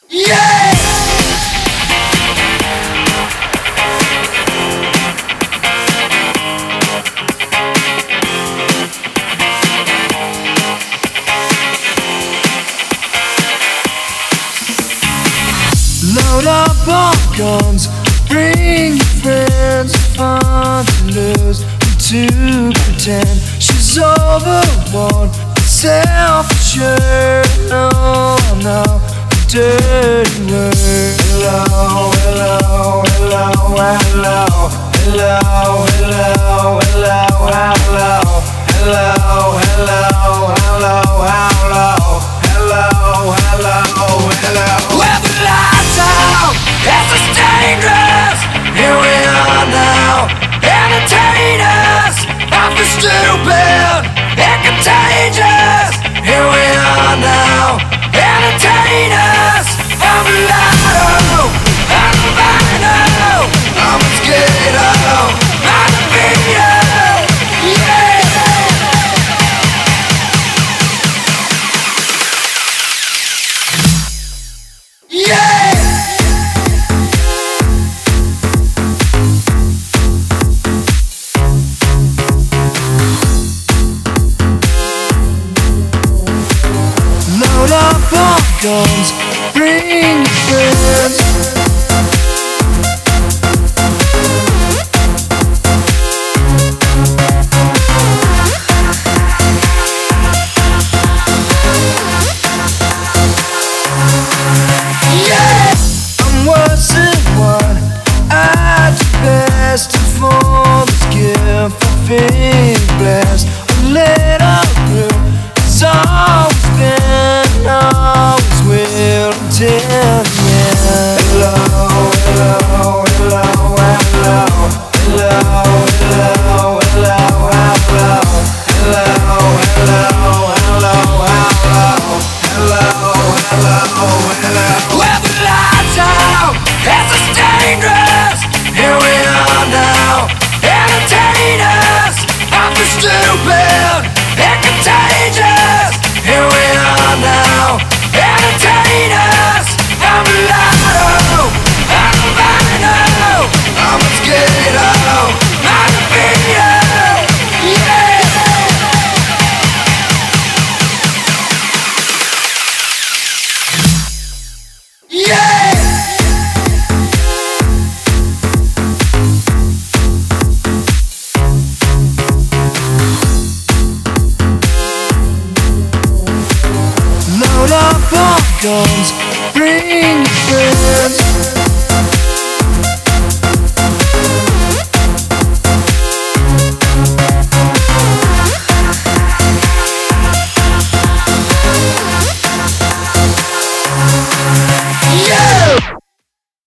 Yeah! Load up all guns, bring your friends, fun to lose and to pretend she's overboard, self-assured. No, no, the dirty word. Hello, hello, hello, hello, hello, hello, hello, hello, hello, hello, hello, hello, hello, hello, hello. With the lights out, it's just dangerous. Here we are now, entertainers. I feel stupid and contagious. Here we are now, entertainers. I'm a lotto, I'm a rhino, I'm a mosquito, I'm a beetle. Yeah! Yeah! Load up all guns, bring your friends. Yeah! I'm worse than one. I do best to form this gift. I feel blessed. A little group. It's always been, always will until